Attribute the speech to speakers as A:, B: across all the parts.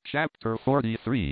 A: Chapter 43.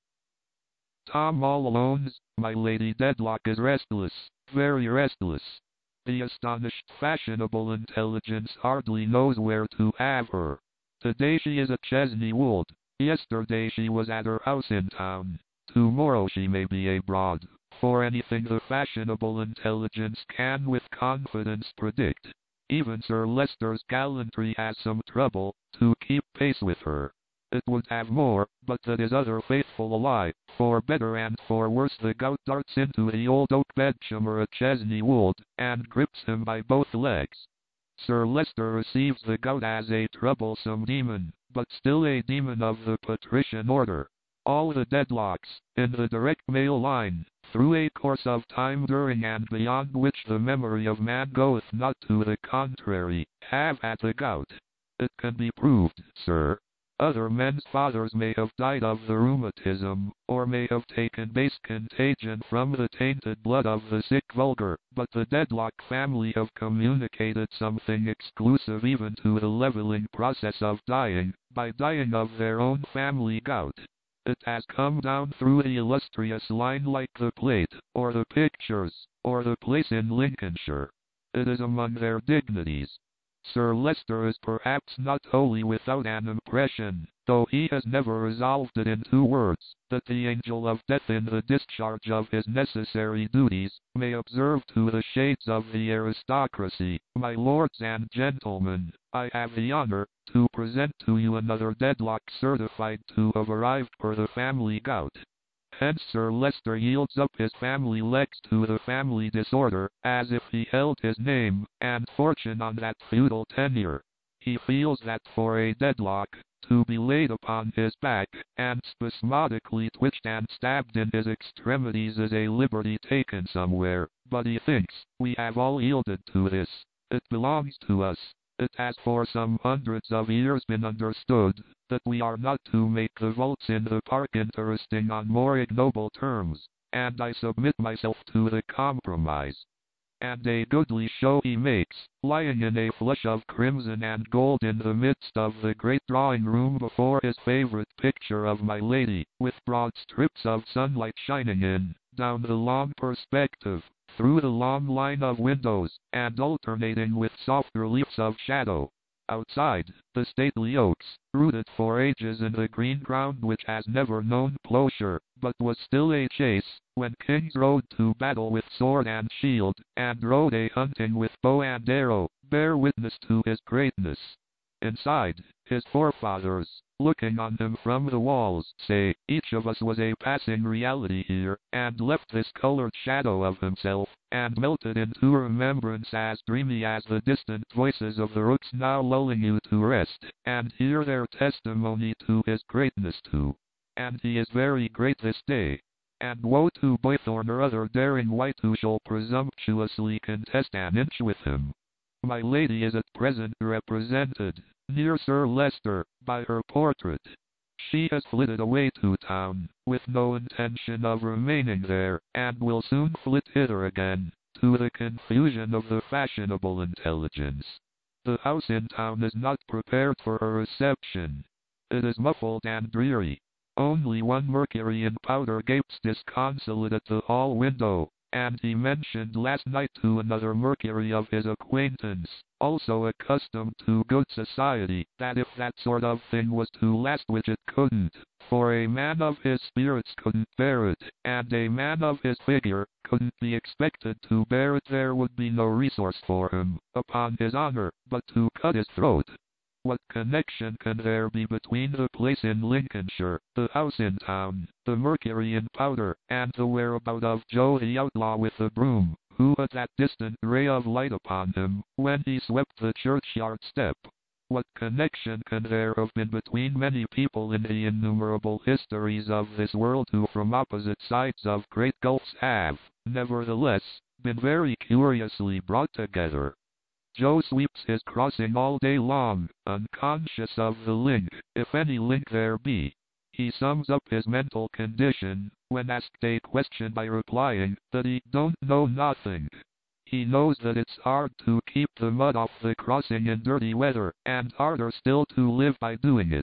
A: Tom all alone's, my Lady Dedlock is restless, very restless. The astonished fashionable intelligence hardly knows where to have her. Today she is at Chesney Wold, yesterday she was at her house in town, tomorrow she may be abroad, for anything the fashionable intelligence can with confidence predict. Even Sir Leicester's gallantry has some trouble to keep pace with her. It would have more, but that his other faithful ally, for better and for worse the gout darts into the old oak bedchamber at Chesney Wold, and grips him by both legs. Sir Leicester receives the gout as a troublesome demon, but still a demon of the patrician order. All the Dedlocks, in the direct male line, through a course of time during and beyond which the memory of man goeth not to the contrary, have had the gout. It can be proved, sir. Other men's fathers may have died of the rheumatism, or may have taken base contagion from the tainted blood of the sick vulgar, but the Dedlock family have communicated something exclusive even to the leveling process of dying, by dying of their own family gout. It has come down through the illustrious line like the plate, or the pictures, or the place in Lincolnshire. It is among their dignities. Sir Leicester is perhaps not wholly without an impression, though he has never resolved it into words, that the angel of death in the discharge of his necessary duties, may observe to the shades of the aristocracy, my lords and gentlemen, I have the honor to present to you another Dedlock certified to have arrived per the family gout. Hence Sir Leicester yields up his family legs to the family disorder, as if he held his name and fortune on that feudal tenure. He feels that for a Dedlock to be laid upon his back, and spasmodically twitched and stabbed in his extremities is a liberty taken somewhere, but he thinks we have all yielded to this. It belongs to us. It has for some hundreds of years been understood that we are not to make the vaults in the park interesting on more ignoble terms, and I submit myself to the compromise. And a goodly show he makes, lying in a flush of crimson and gold in the midst of the great drawing-room before his favorite picture of my lady, with broad strips of sunlight shining in, down the long perspective, through the long line of windows, and alternating with soft reliefs of shadow. Outside, the stately oaks, rooted for ages in the green ground which has never known plowshare, but was still a chase, when kings rode to battle with sword and shield, and rode a-hunting with bow and arrow, bear witness to his greatness. Inside, his forefathers, looking on him from the walls, say, each of us was a passing reality here, and left this colored shadow of himself, and melted into remembrance as dreamy as the distant voices of the rooks now lulling you to rest, and hear their testimony to his greatness too. And he is very great this day. And woe to Boythorn or other daring wight who shall presumptuously contest an inch with him. My lady is at present represented, near Sir Leicester, by her portrait. She has flitted away to town, with no intention of remaining there, and will soon flit hither again, to the confusion of the fashionable intelligence. The house in town is not prepared for her reception. It is muffled and dreary. Only one Mercury in powder gapes disconsolate at the hall window, and he mentioned last night to another Mercury of his acquaintance, also accustomed to good society, that if that sort of thing was to last, which it couldn't, for a man of his spirits couldn't bear it, and a man of his figure couldn't be expected to bear it, there would be no resource for him, upon his honor, but to cut his throat. What connection can there be between the place in Lincolnshire, the house in town, the Mercury in powder, and the whereabout of Joe the outlaw with the broom, who had that distant ray of light upon him, when he swept the churchyard step? What connection can there have been between many people in the innumerable histories of this world who from opposite sides of great gulfs have, nevertheless, been very curiously brought together? Joe sweeps his crossing all day long, unconscious of the link, if any link there be. He sums up his mental condition, when asked a question, by replying that he don't know nothing. He knows that it's hard to keep the mud off the crossing in dirty weather, and harder still to live by doing it.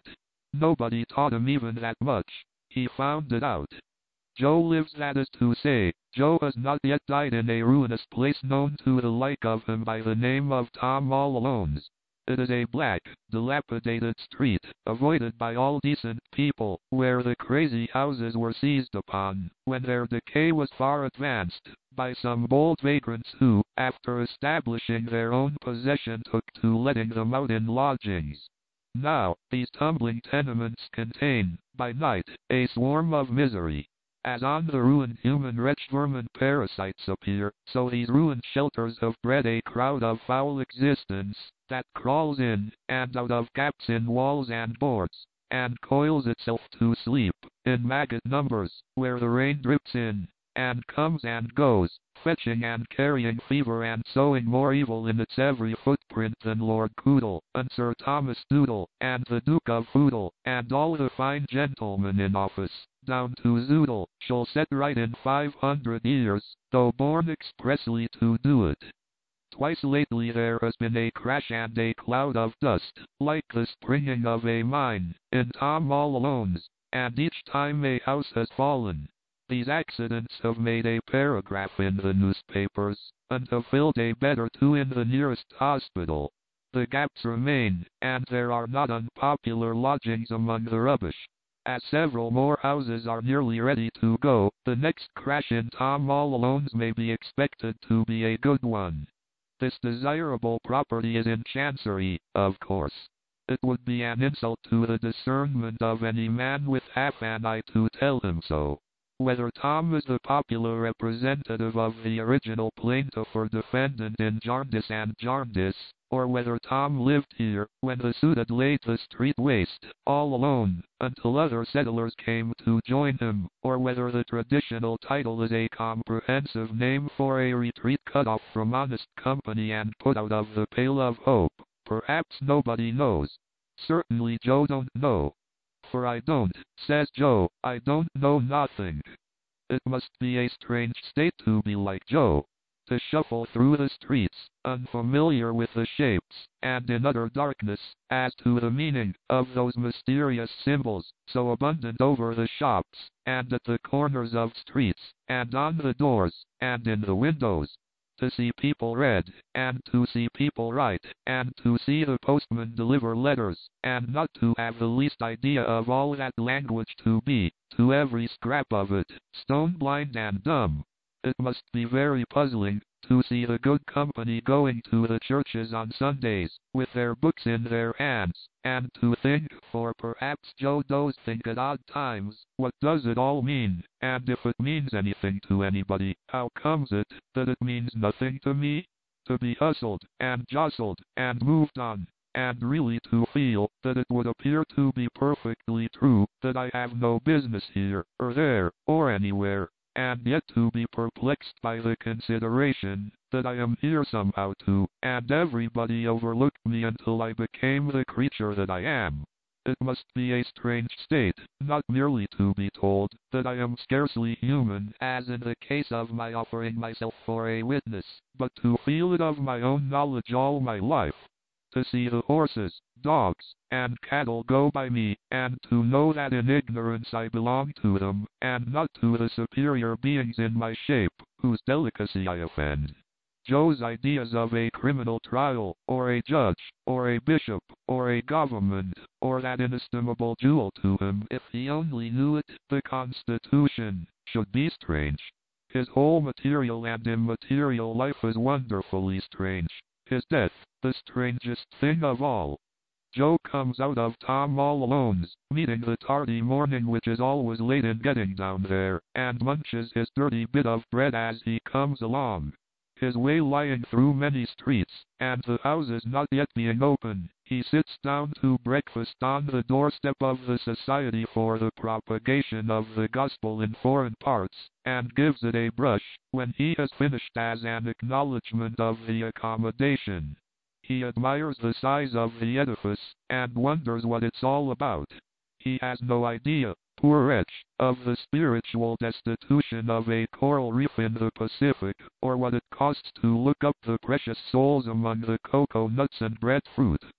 A: Nobody taught him even that much. He found it out. Joe lives, that is to say, Joe has not yet died in a ruinous place known to the like of him by the name of Tom All Alone's. It is a black, dilapidated street, avoided by all decent people, where the crazy houses were seized upon, when their decay was far advanced, by some bold vagrants who, after establishing their own possession, took to letting them out in lodgings. Now, these tumbling tenements contain, by night, a swarm of misery. As on the ruined human wretch vermin parasites appear, so these ruined shelters have bred a crowd of foul existence, that crawls in and out of gaps in walls and boards, and coils itself to sleep, in maggot numbers, where the rain drips in, and comes and goes, fetching and carrying fever and sowing more evil in its every footprint than Lord Coodle, and Sir Thomas Doodle, and the Duke of Foodle, and all the fine gentlemen in office, down to Zoodle, shall set right in 500 years, though born expressly to do it. Twice lately there has been a crash and a cloud of dust, like the springing of a mine, in Tom All Alone's, and each time a house has fallen. These accidents have made a paragraph in the newspapers, and have filled a bed or two in the nearest hospital. The gaps remain, and there are not unpopular lodgings among the rubbish. As several more houses are nearly ready to go, the next crash in Tom All Alone's may be expected to be a good one. This desirable property is in Chancery, of course. It would be an insult to the discernment of any man with half an eye to tell him so. Whether Tom is the popular representative of the original plaintiff or defendant in Jarndyce and Jarndyce, or whether Tom lived here when the suit had laid the street waste, all alone, until other settlers came to join him, or whether the traditional title is a comprehensive name for a retreat cut off from honest company and put out of the pale of hope, perhaps nobody knows. Certainly Joe don't know. For I don't, says Joe, I don't know nothing. It must be a strange state to be like Joe, to shuffle through the streets, unfamiliar with the shapes, and in utter darkness, as to the meaning of those mysterious symbols, so abundant over the shops, and at the corners of streets, and on the doors, and in the windows. To see people read, and to see people write, and to see the postman deliver letters, and not to have the least idea of all that language, to be, to every scrap of it, stone blind and dumb. It must be very puzzling to see the good company going to the churches on Sundays, with their books in their hands, and to think, for perhaps Joe does think at odd times, what does it all mean, and if it means anything to anybody, how comes it that it means nothing to me? To be hustled, and jostled, and moved on, and really to feel that it would appear to be perfectly true that I have no business here, or there, or anywhere, and yet to be perplexed by the consideration that I am here somehow too, and everybody overlooked me until I became the creature that I am. It must be a strange state, not merely to be told that I am scarcely human, as in the case of my offering myself for a witness, but to feel it of my own knowledge all my life. To see the horses, dogs, and cattle go by me, and to know that in ignorance I belong to them, and not to the superior beings in my shape, whose delicacy I offend. Joe's ideas of a criminal trial, or a judge, or a bishop, or a government, or that inestimable jewel to him, if he only knew it, the Constitution, should be strange. His whole material and immaterial life is wonderfully strange. His death, the strangest thing of all. Joe comes out of Tom All Alone's, meeting the tardy morning which is always late in getting down there, and munches his dirty bit of bread as he comes along. His way lying through many streets, and the houses not yet being open, he sits down to breakfast on the doorstep of the Society for the Propagation of the Gospel in Foreign Parts, and gives it a brush, when he has finished, as an acknowledgment of the accommodation. He admires the size of the edifice, and wonders what it's all about. He has no idea, poor wretch, of the spiritual destitution of a coral reef in the Pacific, or what it costs to look up the precious souls among the cocoa nuts and breadfruit.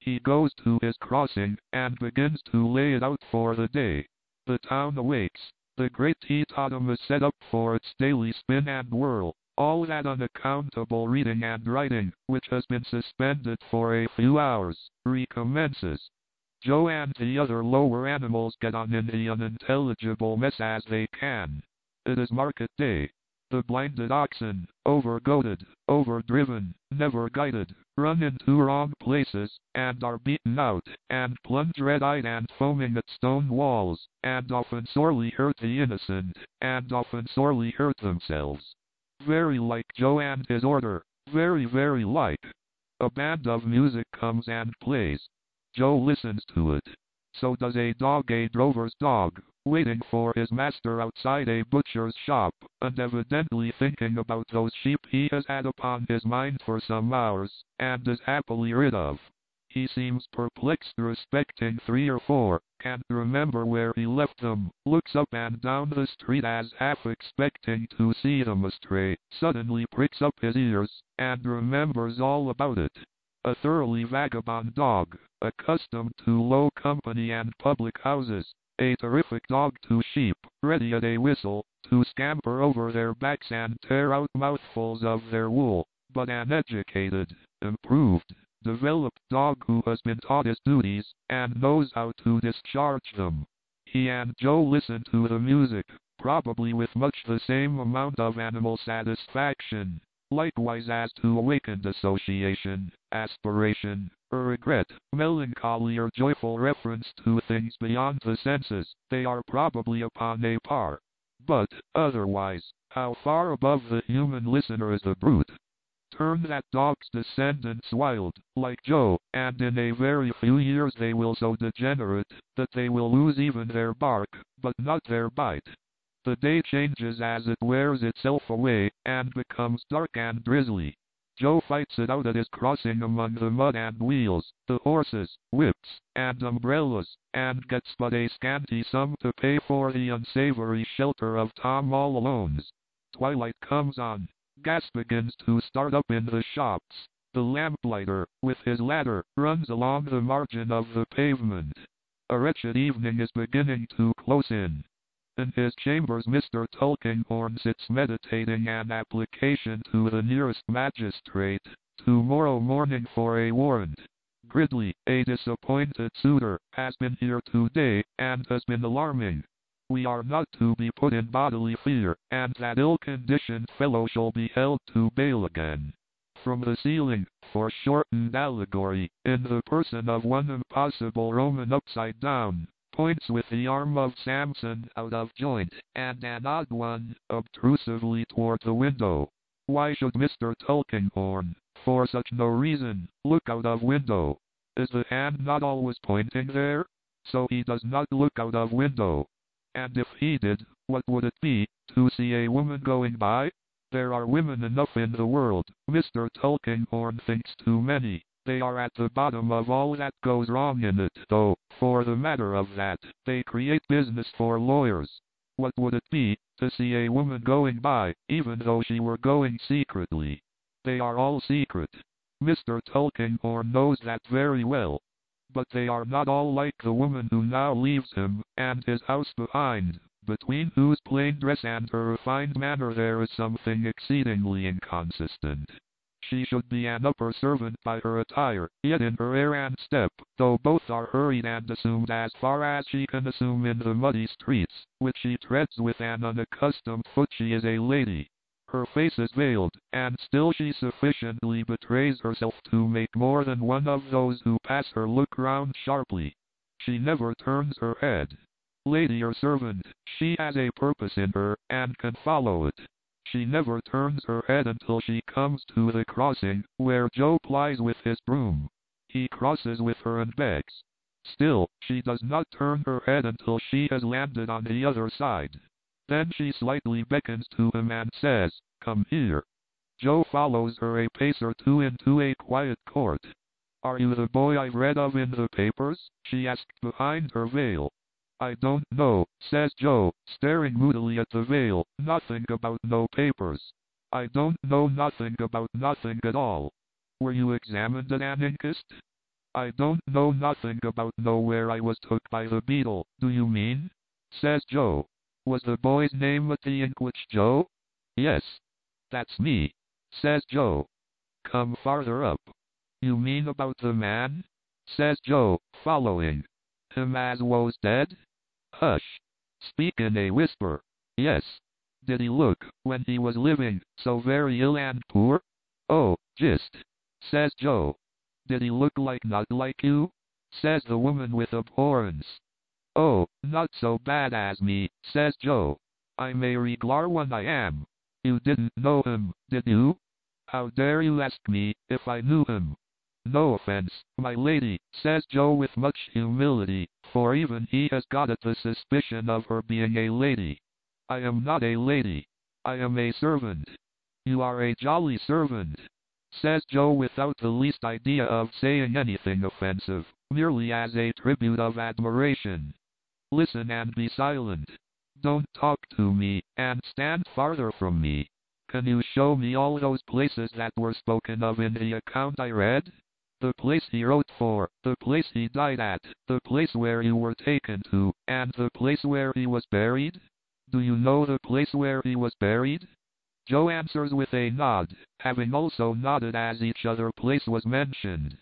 A: He goes to his crossing, and begins to lay it out for the day. The town awakes. The great teetotum is set up for its daily spin and whirl. All that unaccountable reading and writing, which has been suspended for a few hours, recommences. Joe and the other lower animals get on in the unintelligible mess as they can. It is market day. The blinded oxen, overgoated, overdriven, never guided, run into wrong places, and are beaten out, and plunge red-eyed and foaming at stone walls, and often sorely hurt the innocent, and often sorely hurt themselves. Very like Joe and his order, very, very like. A band of music comes and plays. Joe listens to it. So does a drover's dog, waiting for his master outside a butcher's shop, and evidently thinking about those sheep he has had upon his mind for some hours, and is happily rid of. He seems perplexed respecting 3 or 4, can't remember where he left them, looks up and down the street as half expecting to see them astray, suddenly pricks up his ears, and remembers all about it. A thoroughly vagabond dog, accustomed to low company and public houses, a terrific dog to sheep, ready at a whistle, to scamper over their backs and tear out mouthfuls of their wool, but an educated, improved, developed dog who has been taught his duties, and knows how to discharge them. He and Joe listen to the music, probably with much the same amount of animal satisfaction. Likewise as to awakened association, aspiration, or regret, melancholy or joyful reference to things beyond the senses, they are probably upon a par. But, otherwise, how far above the human listener is the brute? Turn that dog's descendants wild, like Joe, and in a very few years they will so degenerate, that they will lose even their bark, but not their bite. The day changes as it wears itself away, and becomes dark and drizzly. Joe fights it out at his crossing among the mud and wheels, the horses, whips, and umbrellas, and gets but a scanty sum to pay for the unsavory shelter of Tom all Alone's. Twilight comes on. Gas begins to start up in the shops. The lamplighter, with his ladder, runs along the margin of the pavement. A wretched evening is beginning to close in. In his chambers Mr. Tulkinghorn sits meditating an application to the nearest magistrate, tomorrow morning for a warrant. Gridley, a disappointed suitor, has been here today, and has been alarming. We are not to be put in bodily fear, and that ill-conditioned fellow shall be held to bail again. From the ceiling, foreshortened allegory, in the person of one impossible Roman upside down, points with the arm of Samson out of joint, and an odd one, obtrusively toward the window. Why should Mr. Tulkinghorn, for such no reason, look out of window? Is the hand not always pointing there? So he does not look out of window. And if he did, what would it be, to see a woman going by? There are women enough in the world, Mr. Tulkinghorn thinks too many. They are at the bottom of all that goes wrong in it, though, for the matter of that, they create business for lawyers. What would it be, to see a woman going by, even though she were going secretly? They are all secret. Mr. Tulkinghorn knows that very well. But they are not all like the woman who now leaves him, and his house behind, between whose plain dress and her refined manner there is something exceedingly inconsistent. She should be an upper servant by her attire, yet in her air and step, though both are hurried and assumed as far as she can assume in the muddy streets, which she treads with an unaccustomed foot, she is a lady. Her face is veiled, and still she sufficiently betrays herself to make more than one of those who pass her look round sharply. She never turns her head. Lady or servant, she has a purpose in her, and can follow it. She never turns her head until she comes to the crossing, where Joe plies with his broom. He crosses with her and begs. Still, she does not turn her head until she has landed on the other side. Then she slightly beckons to him and says, "Come here." Joe follows her a pace or two into a quiet court. "Are you the boy I've read of in the papers?" she asked behind her veil. "I don't know," says Joe, staring moodily at the veil. "Nothing about no papers. I don't know nothing about nothing at all. Were you examined at an inquest?" I don't know nothing about nowhere I was took by the beetle, do you mean? Says Joe. Was the boy's name the Inkwitch Joe? Yes. That's me. Says Joe. Come farther up. You mean about the man? Says Joe, following. Him as was dead? Hush. Speak in a whisper. Yes. Did he look, when he was living, so very ill and poor? Oh, just. Says Joe. Did he look like not like you? Says the woman with abhorrence. Oh, not so bad as me, says Joe. I'm a reg'lar one I am. You didn't know him, did you? How dare you ask me, if I knew him? No offense, my lady, says Joe with much humility, for even he has got at the suspicion of her being a lady. I am not a lady. I am a servant. You are a jolly servant, says Joe without the least idea of saying anything offensive, merely as a tribute of admiration. Listen and be silent. Don't talk to me, and stand farther from me. Can you show me all those places that were spoken of in the account I read? The place he wrote for, the place he died at, the place where you were taken to, and the place where he was buried? Do you know the place where he was buried? Joe answers with a nod, having also nodded as each other place was mentioned.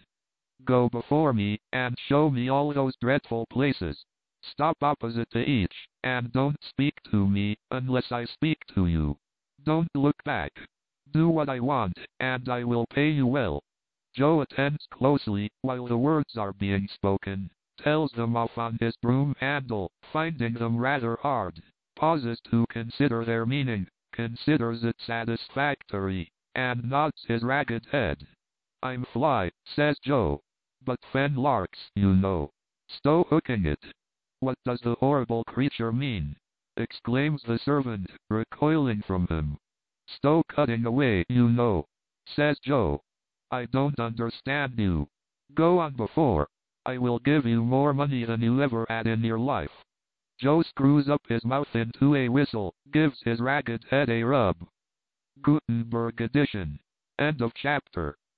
A: Go before me, and show me all those dreadful places. Stop opposite to each, and don't speak to me, unless I speak to you. Don't look back. Do what I want, and I will pay you well. Joe attends closely, while the words are being spoken, tells them off on his broom handle, finding them rather hard, pauses to consider their meaning, considers it satisfactory, and nods his ragged head. I'm Fly, says Joe. But Fen Larks, you know. Stow hooking it. What does the horrible creature mean? Exclaims the servant, recoiling from him. Stow cutting away, you know, says Joe. I don't understand you. Go on before. I will give you more money than you ever had in your life. Joe screws up his mouth into a whistle, gives his ragged head a rub. Gutenberg edition. End of chapter.